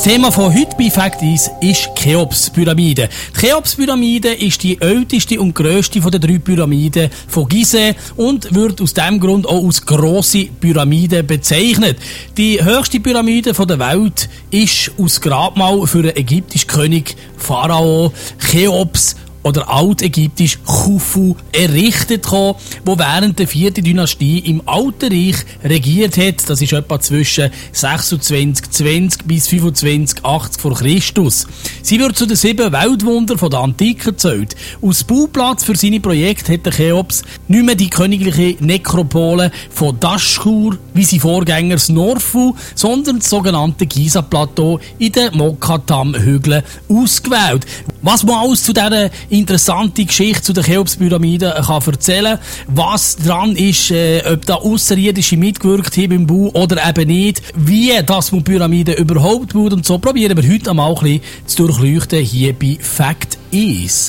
Thema von heute bei Fact ist Cheops-Pyramide. Die Cheops-Pyramide ist die älteste und grösste von den 3 Pyramiden von Gizeh und wird aus diesem Grund auch als grosse Pyramide bezeichnet. Die höchste Pyramide der Welt ist aus Grabmal für den ägyptischen König Pharao Cheops oder altägyptisch Khufu errichtet gekommen, wo während der 4. Dynastie im Alten Reich regiert hat. Das ist etwa zwischen 2620 bis 2580 vor Christus. Sie wird zu den 7 Weltwundern der Antike gezählt. Als Bauplatz für seine Projekte hat der Cheops nicht mehr die königliche Nekropole von Dashur wie sein Vorgänger Snorfu, sondern das sogenannte Giza-Plateau in den Mokattam-Hügeln ausgewählt. Was man alles zu dieser interessanten Geschichte zu den Cheops-Pyramiden kann erzählen, was dran ist, ob da Außerirdische mitgewirkt haben beim Bau oder eben nicht, wie das man Pyramiden überhaupt baut und so, probieren wir heute einmal ein bisschen zu durchleuchten hier bei Fact Is.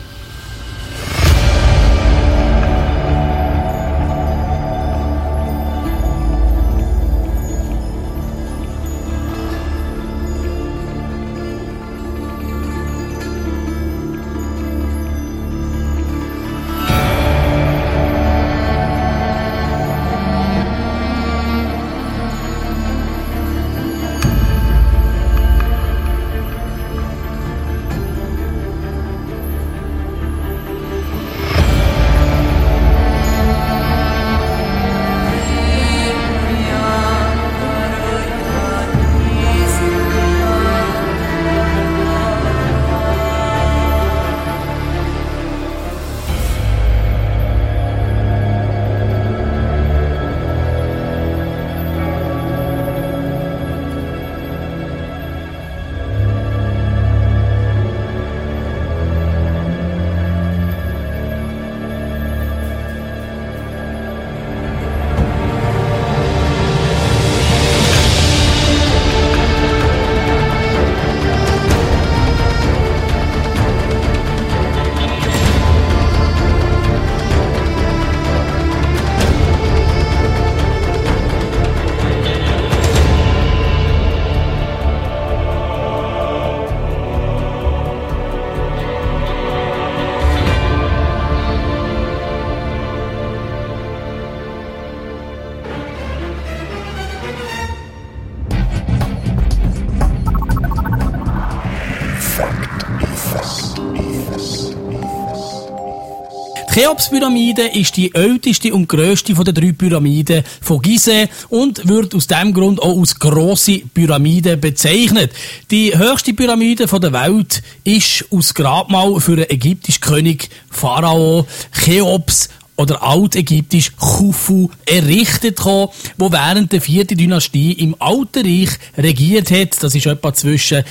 Die Cheops-Pyramide ist die älteste und grösste von den 3 Pyramiden von Gizeh und wird aus diesem Grund auch als grosse Pyramide bezeichnet. Die höchste Pyramide der Welt ist aus Grabmal für den ägyptischen König Pharao Cheops oder altägyptisch Khufu errichtet gekommen, wo während der 4. Dynastie im Alten Reich regiert hat. Das ist etwa zwischen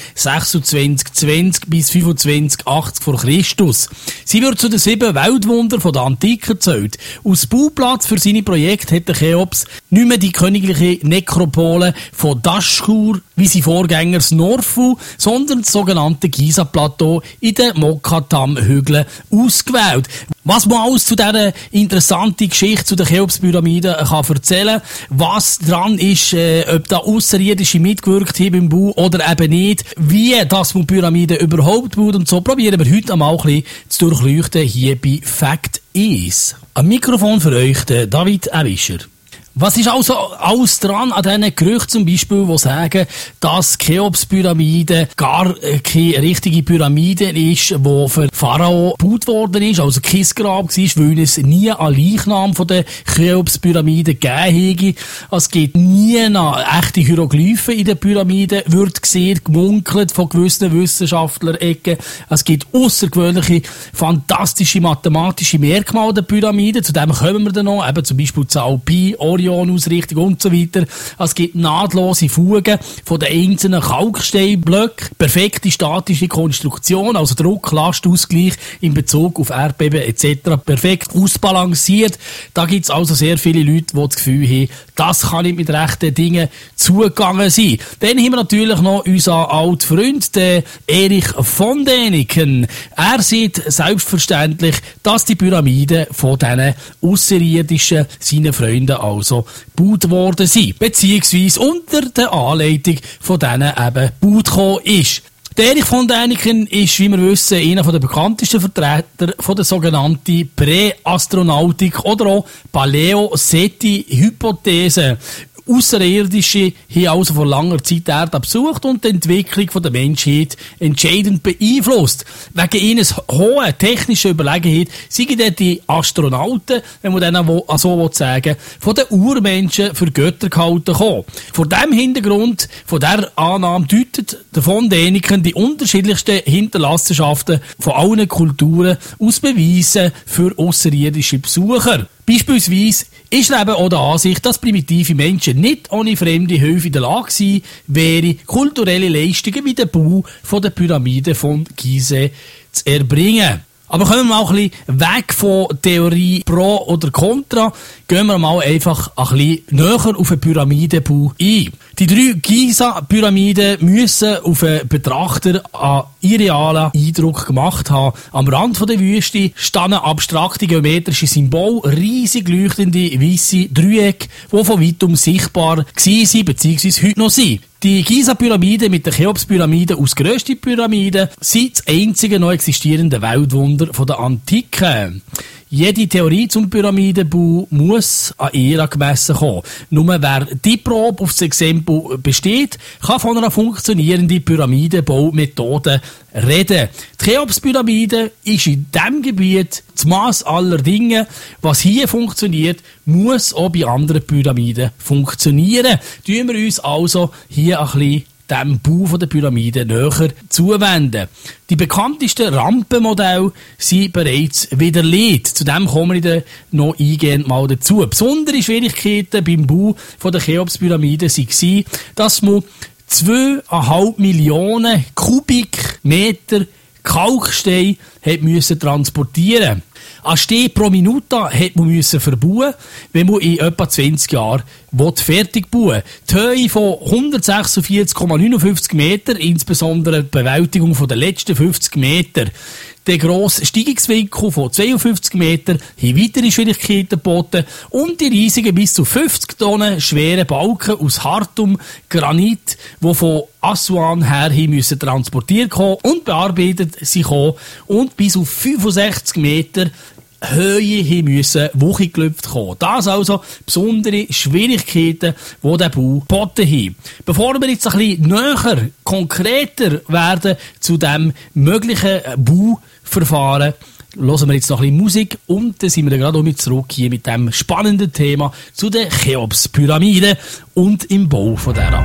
2620 bis 2580 vor Christus. Sie wird zu den 7 Weltwundern der Antike gezählt. Als Bauplatz für seine Projekte hat der Cheops nicht mehr die königliche Nekropole von Dashur wie sein Vorgänger Snorfu, sondern das sogenannte Giza-Plateau in den Mokattam-Hügeln ausgewählt. Was man alles zu dieser interessanten Geschichte zu den Cheops-Pyramiden kann erzählen, was dran ist, ob da Außerirdische mitgewirkt haben beim Bau oder eben nicht, wie das man Pyramiden überhaupt baut und so, probieren wir heute einmal ein bisschen zu durchleuchten hier bei Fact Is. Am Mikrofon für euch der David Ewischer. Was ist also alles dran an diesen Gerüchten zum Beispiel, die sagen, dass die Cheops-Pyramide gar keine richtige Pyramide ist, die für Pharao gebaut worden ist, also kein Grab war, weil es nie einen Leichnam von der Cheops-Pyramide gegeben hätte. Es gibt nie echte Hieroglyphen in der Pyramide, wird gesehen, gemunkelt von gewissen Wissenschaftler-Ecken. Es gibt außergewöhnliche, fantastische mathematische Merkmale der Pyramide, zu dem kommen wir dann noch, eben zum Beispiel Zahl Pi, Orion-Ausrichtung und so weiter. Es gibt nahtlose Fugen von den einzelnen Kalksteinblöcken, perfekte statische Konstruktion, also Druck-Last-Ausgleich in Bezug auf Erdbeben etc. perfekt ausbalanciert. Da gibt es also sehr viele Leute, die das Gefühl haben, das kann nicht mit rechten Dingen zugegangen sein. Dann haben wir natürlich noch unseren alten Freund, den Erich von Däniken. Er sieht selbstverständlich, dass die Pyramiden von diesen Außerirdischen seinen Freunden als also gebaut worden sind, beziehungsweise unter der Anleitung von denen eben gebaut gekommen ist. Der Erich von Däniken ist, wie wir wissen, einer der bekanntesten Vertreter von der sogenannten Präastronautik oder auch Paleo-SETI-Hypothese. Außerirdische haben also vor langer Zeit die Erde besucht und die Entwicklung der Menschheit entscheidend beeinflusst. Wegen ihres hohen technischen Überlegenheit sind die Astronauten, wenn man denen so sagen, von den Urmenschen für Götter gehalten kommen. Vor diesem Hintergrund, von dieser Annahme, deutet der von Däniken die unterschiedlichsten Hinterlassenschaften von allen Kulturen aus Beweisen für außerirdische Besucher. Beispielsweise ist er eben auch der Ansicht, dass primitive Menschen nicht ohne fremde Hilfe in der Lage gewesen wären, kulturelle Leistungen wie den Bau der Pyramide von Gizeh zu erbringen. Aber kommen wir mal ein bisschen weg von Theorie pro oder contra, gehen wir mal einfach ein bisschen näher auf den Pyramidenbau ein. Die 3 Giza-Pyramiden müssen auf den Betrachter einen irrealen Eindruck gemacht haben. Am Rand der Wüste standen abstrakte geometrische Symbole, riesig leuchtende weisse Dreiecke, die von weitem sichtbar waren bzw. heute noch sind. Die Giza-Pyramiden mit der Cheops-Pyramide als grösste Pyramide sind das einzige noch existierende Weltwunder der Antike. Jede Theorie zum Pyramidenbau muss an Ära gemessen kommen. Nur wer die Probe auf das Exempel besteht, kann von einer funktionierenden Pyramidenbaumethode reden. Die Cheops-Pyramide ist in diesem Gebiet das Mass aller Dinge. Was hier funktioniert, muss auch bei anderen Pyramiden funktionieren. Tun wir uns also hier ein bisschen dem Bau der Pyramide näher zuwenden. Die bekanntesten Rampenmodelle sind bereits widerlegt. Zu dem kommen wir dann noch eingehend mal dazu. Besondere Schwierigkeiten beim Bau der Cheops-Pyramide waren, dass man 2,5 Millionen Kubikmeter Kalkstein musste transportieren. Ein Stein pro Minute musste man verbauen, wenn man in etwa 20 Jahren fertig bauen will. Die Höhe von 146,59 Meter, insbesondere die Bewältigung der letzten 50 Meter. Der grosse Steigungswinkel von 52 Meter haben weitere Schwierigkeiten geboten und die riesigen bis zu 50 Tonnen schweren Balken aus hartem Granit, die von Aswan her müssen transportiert kommen und bearbeitet sie kommen und bis auf 65 Meter Höhe müssen hochgelüpft kommen. Das also besondere Schwierigkeiten, die der Bau geboten haben. Bevor wir jetzt ein bisschen näher, konkreter werden zu dem möglichen Bauverfahren, hören wir jetzt noch ein bisschen Musik und dann sind wir gerade mit zurück hier mit dem spannenden Thema zu den Cheops-Pyramiden und im Bau von dieser.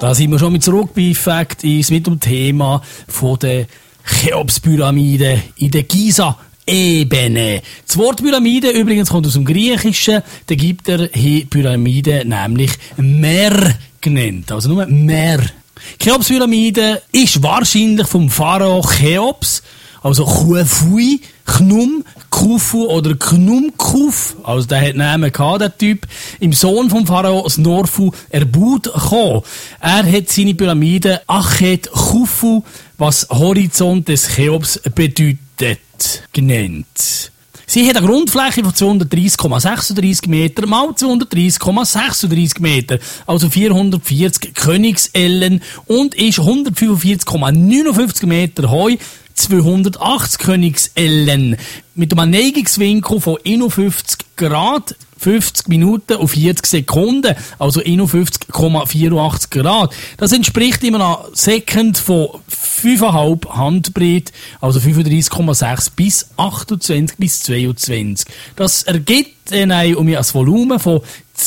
Da sind wir schon mit zurück bei Fact ist mit dem Thema von der Cheops-Pyramide in der Giza-Ebene. Das Wort Pyramide übrigens kommt aus dem Griechischen. Der Ägypter haben Pyramide nämlich Mer genannt. Also nur Mer. Cheops-Pyramide ist wahrscheinlich vom Pharao Cheops, also Khufu, Khnum, Khufu oder Khnumkuf, also der hat Namen gehabt, der Typ, im Sohn vom Pharao Snorfu Erbut gekommen. Er hat seine Pyramide Achet Khufu, was Horizont des Cheops bedeutet, genannt. Sie hat eine Grundfläche von 230,36 Meter mal 230,36 Meter, also 440 Königsellen und ist 145,59 Meter hoch, 280 Königsellen mit einem Neigungswinkel von 51 Grad, 50 Minuten und 40 Sekunden, also 51,84 Grad. Das entspricht immer einem Second von 5,5 Handbreit, also 35,6 bis 28 bis 22. Das ergibt um ein Volumen von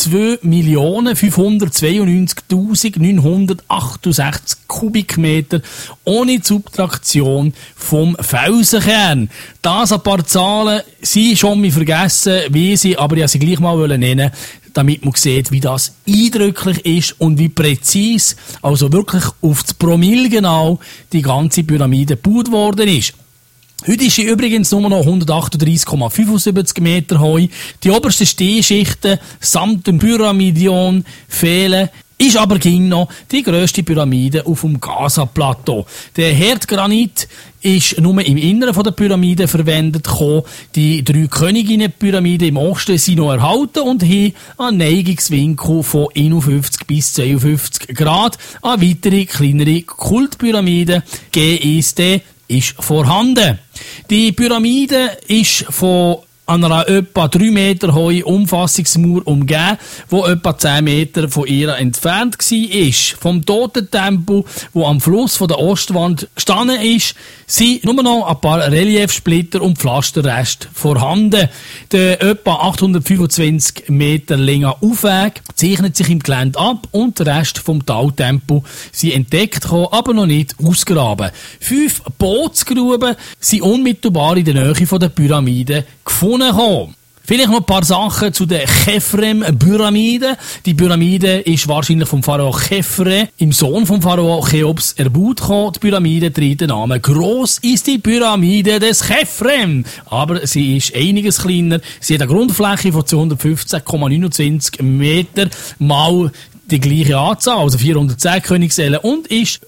2.592.968 Kubikmeter ohne Subtraktion vom Felsenkern. Das ein paar Zahlen, sie schon mal vergessen, wie sie, aber ich wollte sie gleich mal nennen, damit man sieht, wie das eindrücklich ist und wie präzise, also wirklich auf das Promille genau, die ganze Pyramide gebaut worden ist. Heute ist sie übrigens nur noch 138,75 Meter hoch. Die obersten Stehschichten samt dem Pyramidion fehlen. Ist aber ging noch die grösste Pyramide auf dem Gaza-Plateau. Der Herdgranit ist nur im Inneren der Pyramide verwendet gekommen. Die 3 Königinnen-Pyramiden im Osten sind noch erhalten und haben einen Neigungswinkel von 51 bis 52 Grad. Eine weitere, kleinere Kultpyramide, GSD, ist vorhanden. Die Pyramide ist von einer etwa 3 Meter hohen Umfassungsmauer umgeben, wo etwa 10 Meter von ihr entfernt war. Vom Totentempel, wo am Fluss von der Ostwand gestanden ist, sind nur noch ein paar Reliefsplitter und Pflasterreste vorhanden. Der etwa 825 Meter lange Aufweg zeichnet sich im Gelände ab und der Rest vom Taltempel sind entdeckt gekommen, aber noch nicht ausgraben. 5 Bootsgruben sind unmittelbar in der Nähe der Pyramide gefunden haben. Vielleicht noch ein paar Sachen zu der Chephrem-Pyramide. Die Pyramide ist wahrscheinlich vom Pharao Chephren, im Sohn vom Pharao Cheops Erbut gekommen. Die Pyramide trägt den Namen. Gross ist die Pyramide des Chephrem. Aber sie ist einiges kleiner. Sie hat eine Grundfläche von 215,29 Meter mal die gleiche Anzahl, also 410 Königsellen, und ist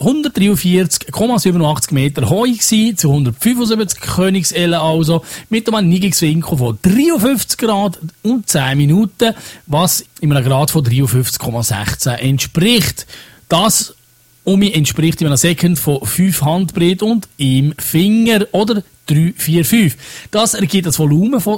143,87 Meter hoch gewesen, zu 175 Königsellen also, mit einem Neigungswinkel von 53 Grad und 10 Minuten, was in einem Grad von 53,16 entspricht. Das entspricht in einem Second von 5 Handbreit und im Finger oder 345. Das ergibt das Volumen von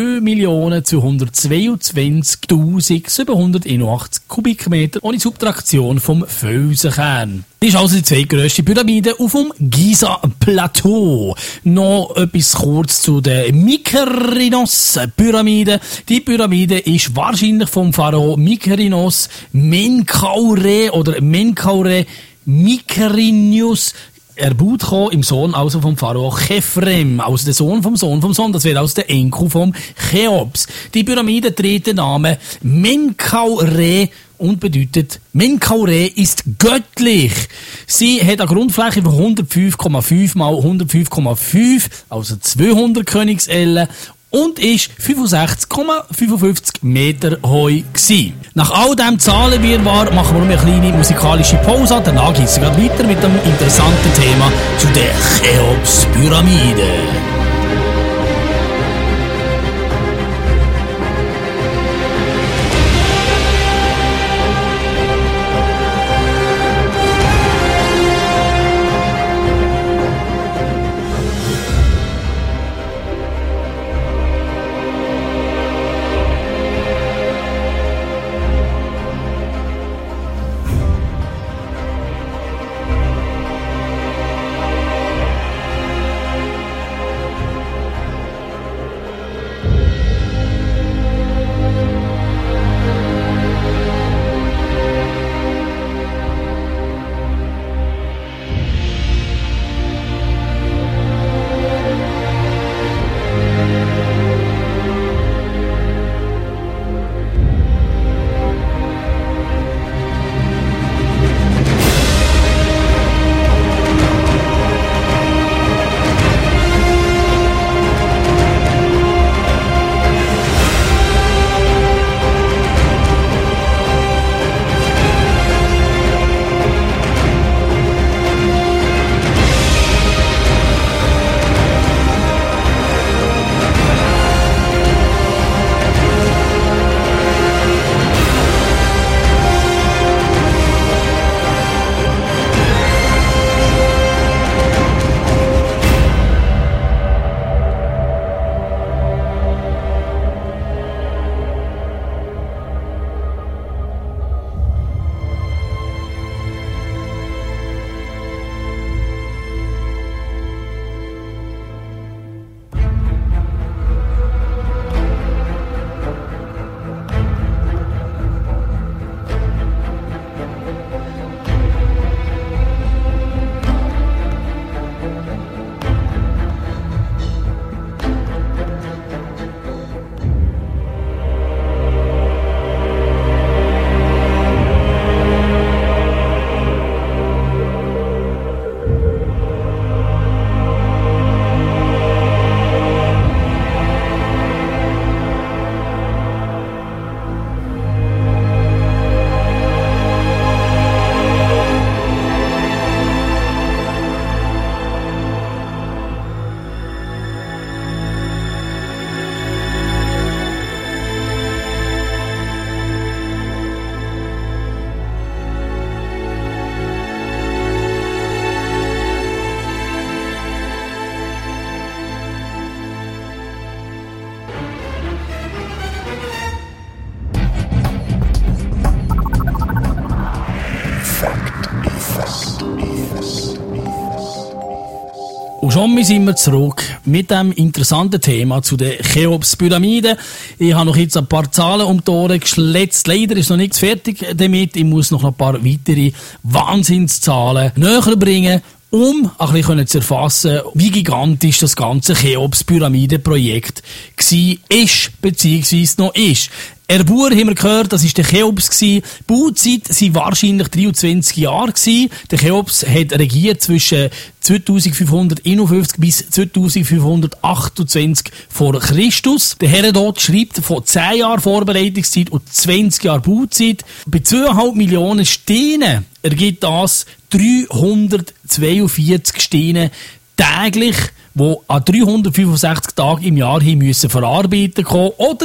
2.222.781 Kubikmeter ohne Subtraktion vom Felsenkern. Das ist also die zweitgrösste Pyramide auf dem Giza-Plateau. Noch etwas kurz zu der Mykerinos-Pyramide. Die Pyramide ist wahrscheinlich vom Pharao Mykerinos Menkaure oder Menkaure Mykerinius Erbut gekommen, im Sohn also vom Pharao Chephrem, also der Sohn vom Sohn vom Sohn, das wäre also der Enkel vom Cheops. Die Pyramide trägt den Namen Menkaure und bedeutet, Menkaure ist göttlich. Sie hat eine Grundfläche von 105,5 mal 105,5, also 200 Königsellen, und ist 65,55 Meter hoch gewesen. Nach all diesem Zahlenwirrwarr machen wir eine kleine musikalische Pause. Danach geht es gerade weiter mit einem interessanten Thema zu der Cheops-Pyramide. Und schon sind wir zurück mit dem interessanten Thema zu den Cheops-Pyramiden. Ich habe noch jetzt ein paar Zahlen um die Ohren geschletzt. Leider ist noch nichts fertig damit. Ich muss noch ein paar weitere Wahnsinnszahlen näher bringen, um ein bisschen zu erfassen, wie gigantisch das ganze Cheops-Pyramiden-Projekt war, beziehungsweise noch ist. Erbur haben wir gehört, das war der Cheops. Die Bauzeit waren wahrscheinlich 23 Jahre. Der Cheops hat regiert zwischen 2551 bis 2528 vor Christus. Der Herodot schreibt von 10 Jahren Vorbereitungszeit und 20 Jahren Bauzeit. Bei 2,5 Millionen Steinen ergibt das 342 Steine täglich, die an 365 Tagen im Jahr hin müssen verarbeitet kommen, oder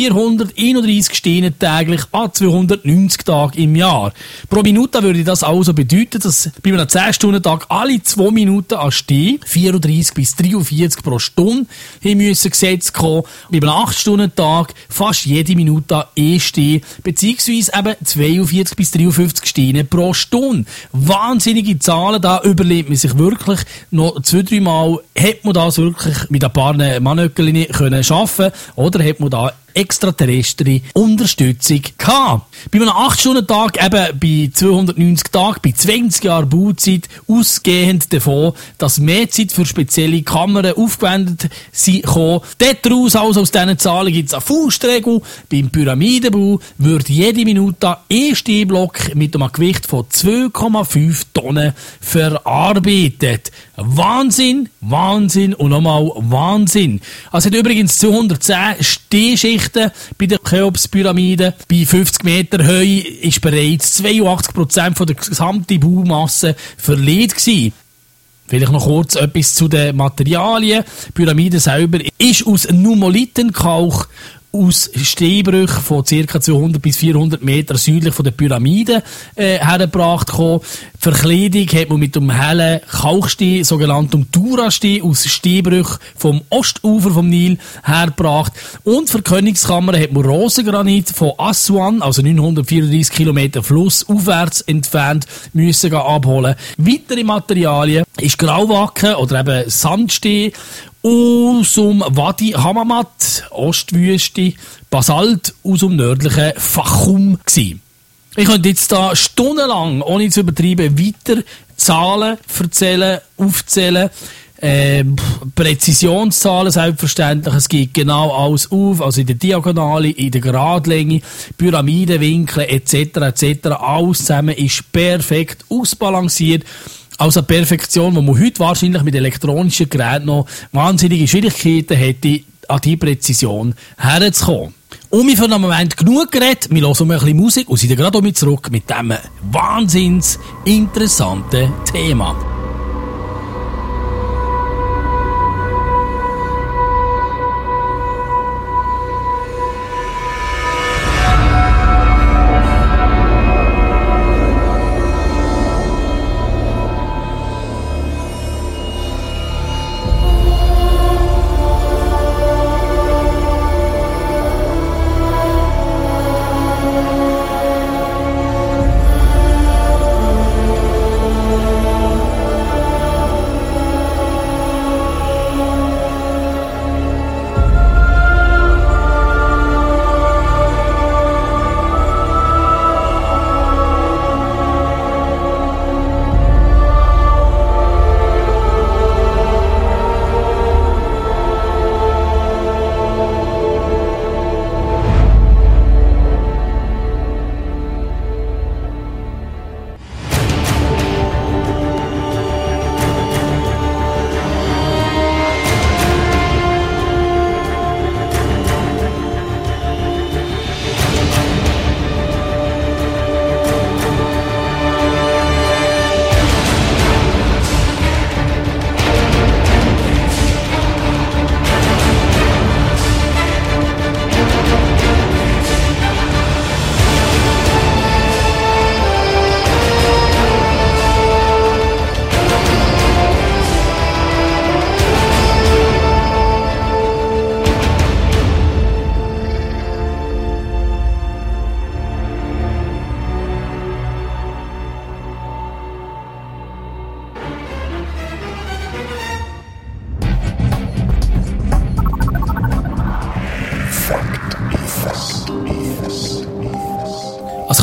431 Steine täglich an 290 Tagen im Jahr. Pro Minute würde das also bedeuten, dass bei einem 10-Stunden-Tag alle 2 Minuten an Stehen 34 bis 43 pro Stunde hin müssen gesetzt kommen. Bei einem 8-Stunden-Tag fast jede Minute an E-Stehen, beziehungsweise eben 42 bis 53 Steine pro Stunde. Wahnsinnige Zahlen, da überlebt man sich wirklich noch 2-3 Mal. Hat man das wirklich mit ein paar Manöckeln können schaffen, oder hat man da extraterrestre Unterstützung gehabt? Bei einem 8-Stunden-Tag, eben bei 290 Tagen, bei 20 Jahren Bauzeit, ausgehend davon, dass mehr Zeit für spezielle Kammern aufgewendet sind. Daraus, also aus diesen Zahlen, gibt es eine Faustregel. Beim Pyramidenbau wird jede Minute ein Stehblock mit einem Gewicht von 2,5 Tonnen verarbeitet. Wahnsinn, Wahnsinn und nochmal Wahnsinn. Es hat übrigens 210 Stehschichten bei der Cheops-Pyramide. Bei 50 Meter Höhe ist bereits 82% von der gesamten Baumasse verlegt gewesen. Vielleicht noch kurz etwas zu den Materialien. Die Pyramide selber ist aus Nummullitenkalk, aus Steinbrüchen von ca. 200 bis 400 Meter südlich von der Pyramide hergebracht gekommen. Verkleidung hat man mit einem hellen Kalkstein, sogenanntem Dura-Stein, aus Steinbrüchen vom Ostufer vom Nil hergebracht. Und für die Königskammer hat man Rosengranit von Aswan, also 934 Kilometer flussaufwärts entfernt, müssen abholen. Weitere Materialien ist Grauwacken oder eben Sandstein, aus dem Wadi Hammamat, Ostwüste, Basalt aus dem nördlichen Fachum gsi. Ich könnte jetzt da stundenlang, ohne zu übertreiben, weiter Zahlen erzählen, aufzählen. Präzisionszahlen selbstverständlich, es geht genau alles auf, also in der Diagonale, in der Geradlänge, Pyramidenwinkel etc. Alles zusammen ist perfekt ausbalanciert. Also eine Perfektion, die man heute wahrscheinlich mit elektronischen Geräten noch wahnsinnige Schwierigkeiten hätte, an die Präzision herzukommen. Und wir für einen Moment genug geredet, wir hören mal ein bisschen Musik und sind gerade mit zurück mit diesem wahnsinns interessanten Thema.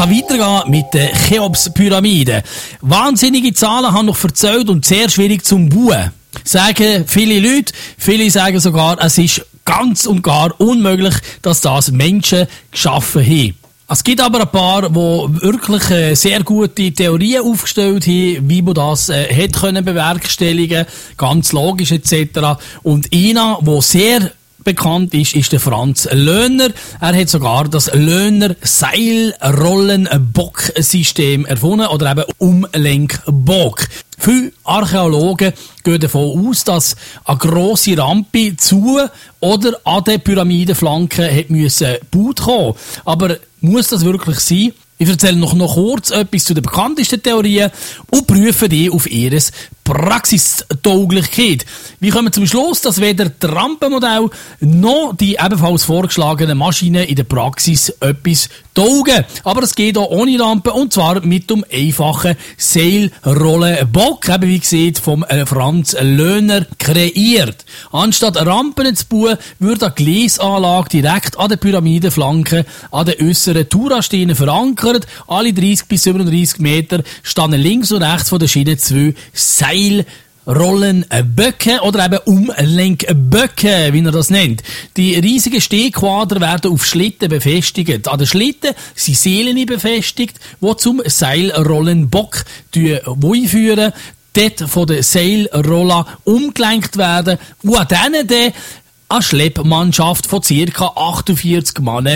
kann weitergehen mit den Cheops-Pyramiden. Wahnsinnige Zahlen haben noch erzählt und sehr schwierig zum bauen. Sagen viele Leute, viele sagen sogar, es ist ganz und gar unmöglich, dass das Menschen geschaffen haben. Es gibt aber ein paar, die wirklich sehr gute Theorien aufgestellt haben, wie man das hätte können bewerkstelligen, ganz logisch etc. Und einer, der sehr bekannt ist der Franz Löhner. Er hat sogar das Löhner Seilrollenbock-System erfunden, oder eben Umlenkbock. Viele Archäologen gehen davon aus, dass eine grosse Rampe zu oder an den Pyramidenflanken gebaut kommen. Aber muss das wirklich sein? Ich erzähle noch kurz etwas zu den bekanntesten Theorien und prüfe die auf ihre Praxistauglichkeit. Wir kommen zum Schluss, dass weder das Rampenmodell noch die ebenfalls vorgeschlagenen Maschinen in der Praxis etwas taugen. Aber es geht auch ohne Rampe, und zwar mit dem einfachen Seilrollenbock, eben wie gesagt vom Franz Löhner kreiert. Anstatt Rampen zu bauen, wird eine Gleisanlage direkt an den Pyramidenflanken an den äußeren Tourasteinen verankert. Alle 30 bis 37 Meter stehen links und rechts von der Schiene zwei Seilrollenböcke oder eben Umlenkböcke, wie er das nennt. Die riesigen Stehquader werden auf Schlitten befestigt. An den Schlitten sind Sehlen befestigt, die zum Seilrollenbock führen. Dort von der Seilroller umgelenkt werden und an denen dann eine Schleppmannschaft von ca. 48 Mannen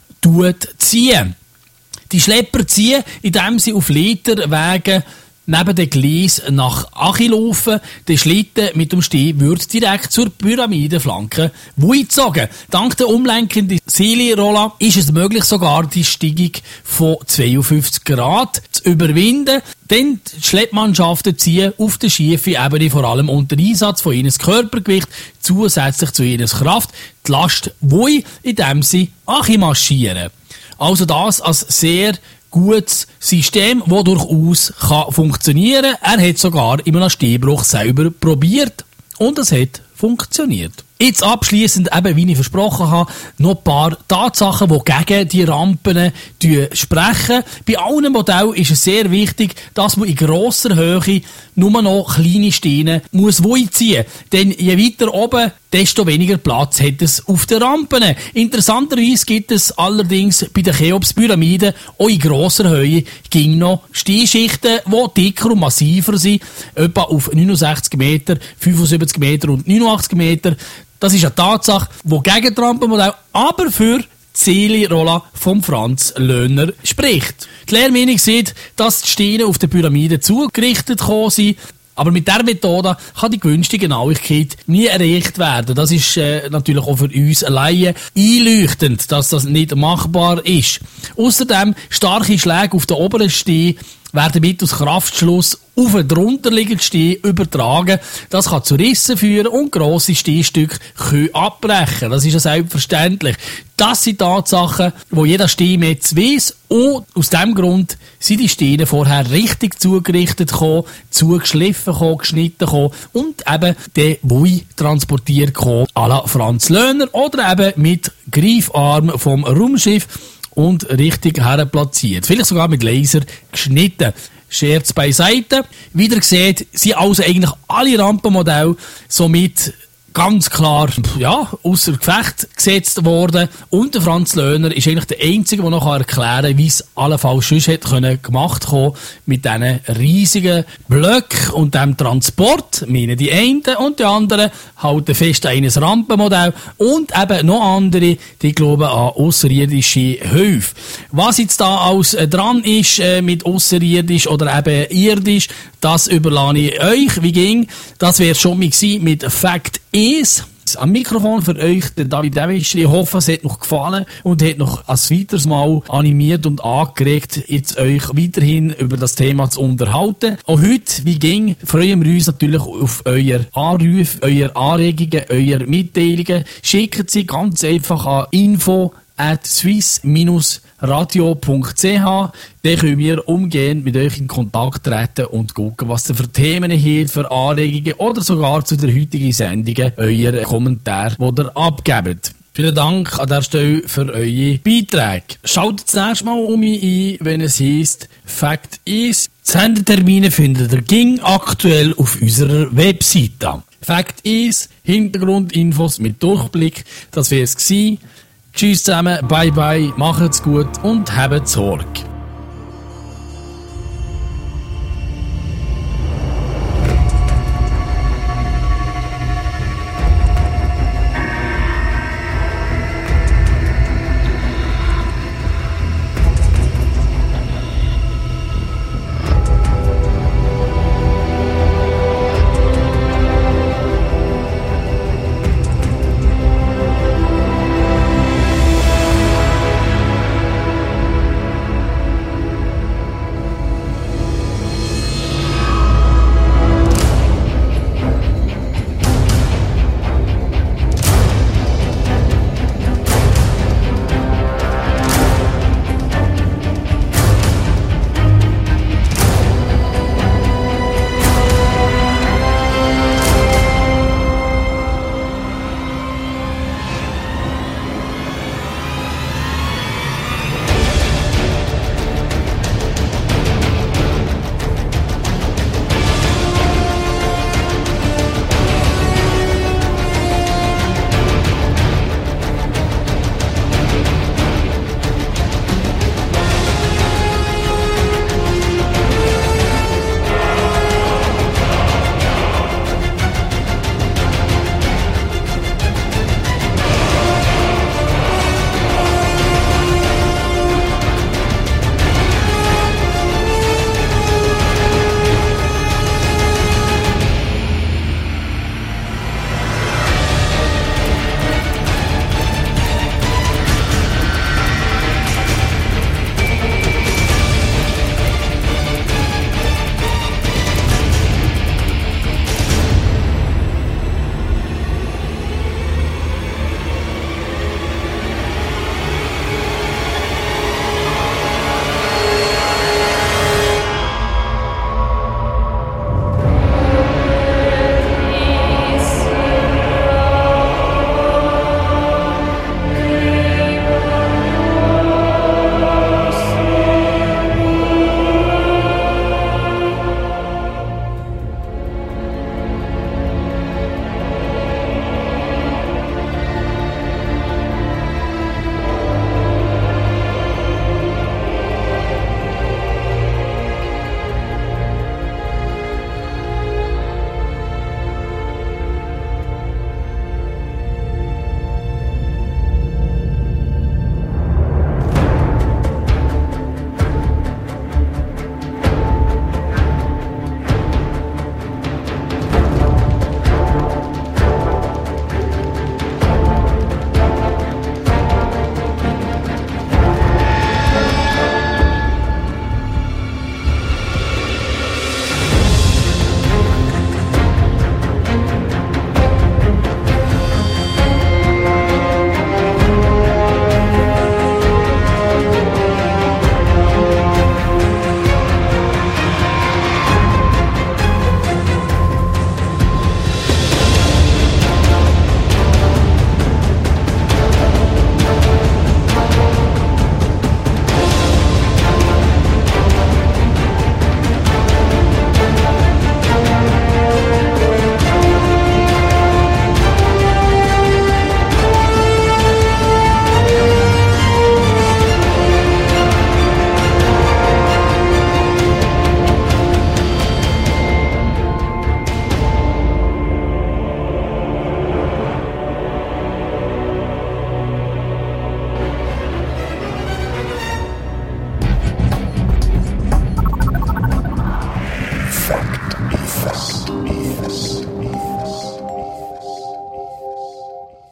ziehen. Die Schlepper ziehen, indem sie auf Leiterwegen neben dem Gleis nach Achi laufen. Der Schlitten mit dem Steh wird direkt zur Pyramidenflanke gezogen. Dank der umlenkenden Seilroller ist es möglich, sogar die Steigung von 52 Grad zu überwinden. Denn die Schleppmannschaften ziehen auf der schiefen Ebene vor allem unter Einsatz von ihres Körpergewicht zusätzlich zu ihrer Kraft die Last indem sie Achi marschieren. Also das als sehr gutes System, das durchaus funktionieren kann. Er hat sogar in einem Stehbruch selber probiert und es hat funktioniert. Jetzt abschliessend, eben wie ich versprochen habe, noch ein paar Tatsachen, die gegen die Rampen sprechen. Bei allen Modellen ist es sehr wichtig, dass man in grosser Höhe nur noch kleine Steine muss ziehen muss. Denn je weiter oben, desto weniger Platz hat es auf den Rampen. Interessanterweise gibt es allerdings bei den Cheops-Pyramiden auch in grosser Höhe noch Steinschichten, die dicker und massiver sind, etwa auf 69 Meter, 75 Meter und 89 Meter. Das ist eine Tatsache, die gegen das Rampenmodell, aber für die Seilroller vom Franz Löhner spricht. Die Lehrmeinung sieht, dass die Steine auf den Pyramiden zugerichtet gekommen sind, aber mit dieser Methode kann die gewünschte Genauigkeit nie erreicht werden. Das ist natürlich auch für uns Laien einleuchtend, dass das nicht machbar ist. Außerdem starke Schläge auf den oberen Stein werden mittels Kraftschluss auf den drunterliegenden Stein übertragen. Das kann zu Rissen führen und grosse Steinstücke können abbrechen. Das ist ja selbstverständlich. Das sind Tatsachen, die jeder Steinmetz weiss. Und aus diesem Grund sind die Steine vorher richtig zugerichtet gekommen, zugeschliffen gekommen, geschnitten gekommen und eben den Wui transportiert gekommen, à la Franz Löhner oder eben mit Greifarm vom Raumschiff und richtig herplatziert. Vielleicht sogar mit Laser geschnitten. Scherz beiseite. Wieder gesehen, sind also eigentlich alle Rampenmodelle somit ganz klar, ausser Gefecht gesetzt worden. Und der Franz Löhner ist eigentlich der Einzige, der noch erklären kann, wie es allenfalls sonst hätte gemacht kommen mit diesen riesigen Blöcken und dem Transport. Meine die einen und die anderen halten fest an eines Rampenmodell und eben noch andere, die glauben an ausserirdische Höfe. Was jetzt da alles dran ist mit ausserirdisch oder eben irdisch, das überlasse ich euch. Wie ging? Das wäre schon mal gewesen mit Fact is. Am Mikrofon für euch, der David Davisch. Ich hoffe, es hat noch gefallen und hat noch ein weiteres Mal animiert und angeregt, jetzt euch weiterhin über das Thema zu unterhalten. Auch heute, wie ging, freuen wir uns natürlich auf euer Anrufe, eure Anregungen, eure Mitteilungen. Schickt sie ganz einfach an info@swiss-radio.ch. Dann können wir umgehend mit euch in Kontakt treten und gucken, was ihr für Themen hier, für Anregungen oder sogar zu der heutigen Sendung euer Kommentar, den ihr abgebt. Vielen Dank an der Stelle für eure Beiträge. Schaut das nächste Mal um mich ein, wenn es heisst Fakt ist. Die Sendetermine findet ihr ging aktuell auf unserer Webseite. Fakt ist, Hintergrundinfos mit Durchblick, das wäre es gewesen. Tschüss zusammen, bye bye, macht's gut und habt Sorge.